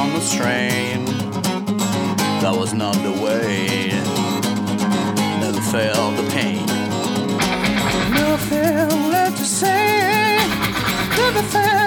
on the strain. That was not the way. Never felt the pain. Nothing left to say. Never felt